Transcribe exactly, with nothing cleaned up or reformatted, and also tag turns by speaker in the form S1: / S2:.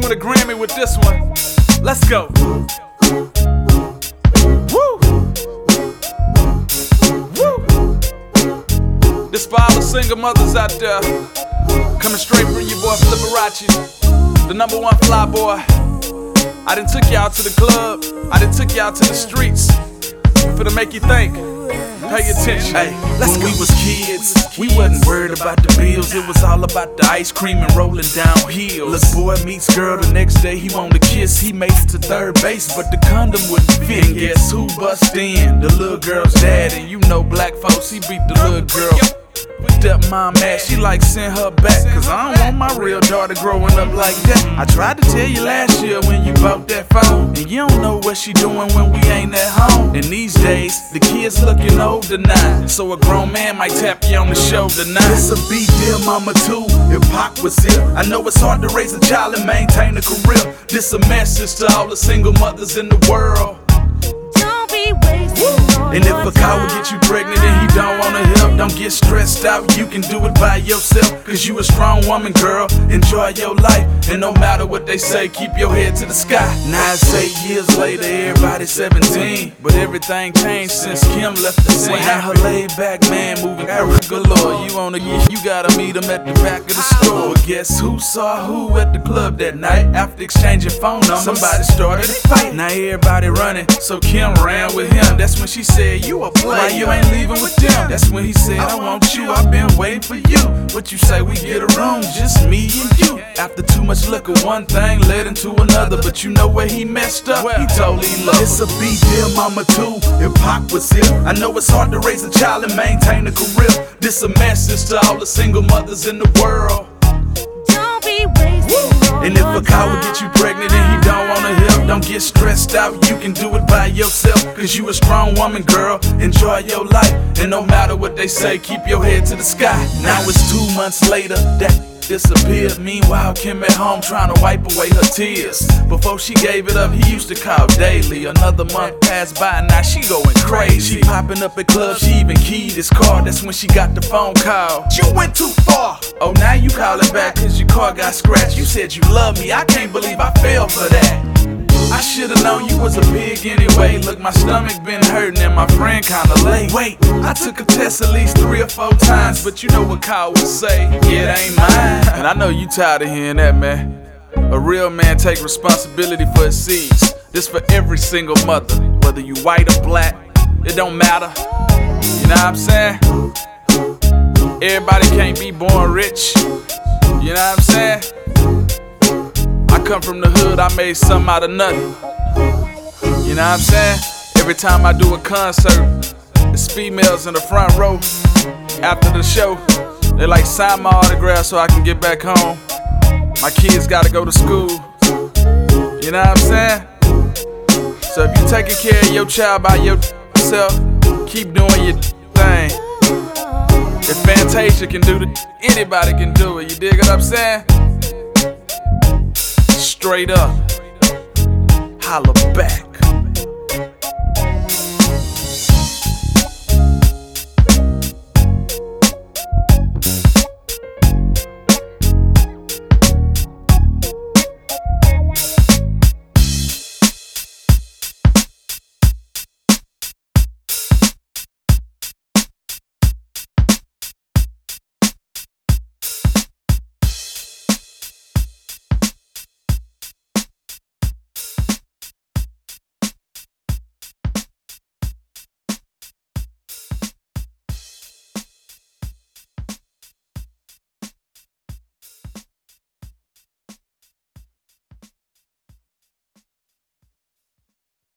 S1: win a Grammy with this one. Let's go. Woo! Woo! This for all the single mothers out there, coming straight from your boy Liberace, the number one fly boy. I done took y'all to the club, I done took y'all to the streets. I'm finna make you think. Pay attention. Hey, let's when go. We was kids, we wasn't worried about the bills. It was all about the ice cream and rolling down hills. Little boy meets girl, the next day he want to kiss. He makes to third base, but the condom wouldn't fit. And guess who bust in? The little girl's dad. And you know black folks, he beat the little girl. Step mom mad, she like send her back. Cause I don't want my real daughter growing up like that. I tried to tell you last year when you bought that phone, and you don't know what she doing when we ain't at home. And these days, the kids looking older now, so a grown man might tap you on the shoulder now. It's a big deal, mama too, if Pac was here. I know it's hard to raise a child and maintain a career. This a message to all the single mothers in the world.
S2: Don't be wasting.
S1: And if a cow will get you pregnant and he don't wanna help, don't get stressed out, you can do it by yourself. Cause you a strong woman, girl, enjoy your life. And no matter what they say, keep your head to the sky. Now it's eight years later, everybody's seventeen, but everything changed since Kim left the scene. Now her laid back man moving galore. You wanna get, you gotta meet him at the back of the store. But guess who saw who at the club that night? After exchanging phone numbers, somebody started a fight. Now everybody running, so Kim ran with him. That's when she said, you a player, why you ain't leaving with them? That's when he said, I want you, I've been waiting for you. What you say, we get a room, just me and you. After too much liquor, one thing led into another. But you know where he messed up? He totally loved her. It's a big deal, mama too, if Pac was here. I know it's hard to raise a child and maintain a career. This a message to all the single mothers in the world.
S2: Don't be wasting.
S1: And if a cow will get you pregnant and he don't wanna help, don't get stressed out, you can do it by yourself. Cause you a strong woman, girl, enjoy your life. And no matter what they say, keep your head to the sky. Now it's two months later, that disappeared. Meanwhile, Kim at home trying to wipe away her tears. Before she gave it up, he used to call daily. Another month passed by, now she going crazy. She popping up at clubs, she even keyed his car. That's when she got the phone call. You went too far. Oh, now you calling back cause your car got scratched. You said you love me, I can't believe I fell for that. I should've known you was a pig anyway. Look, my stomach been hurting and my friend kinda late. Wait, I took a test at least three or four times, but you know what Kyle would say, yeah, it ain't mine. And I know you tired of hearing that, man. A real man take responsibility for his seeds. This for every single mother, whether you white or black, it don't matter. You know what I'm saying? Everybody can't be born rich. You know what I'm saying? I come from the hood, I made something out of nothing. You know what I'm saying? Every time I do a concert, it's females in the front row. After the show, they like sign my autograph so I can get back home. My kids gotta go to school. You know what I'm saying? So if you taking care of your child by yourself, keep doing your thing. If Fantasia can do it, anybody can do it. You dig what I'm saying? Straight up, holla back.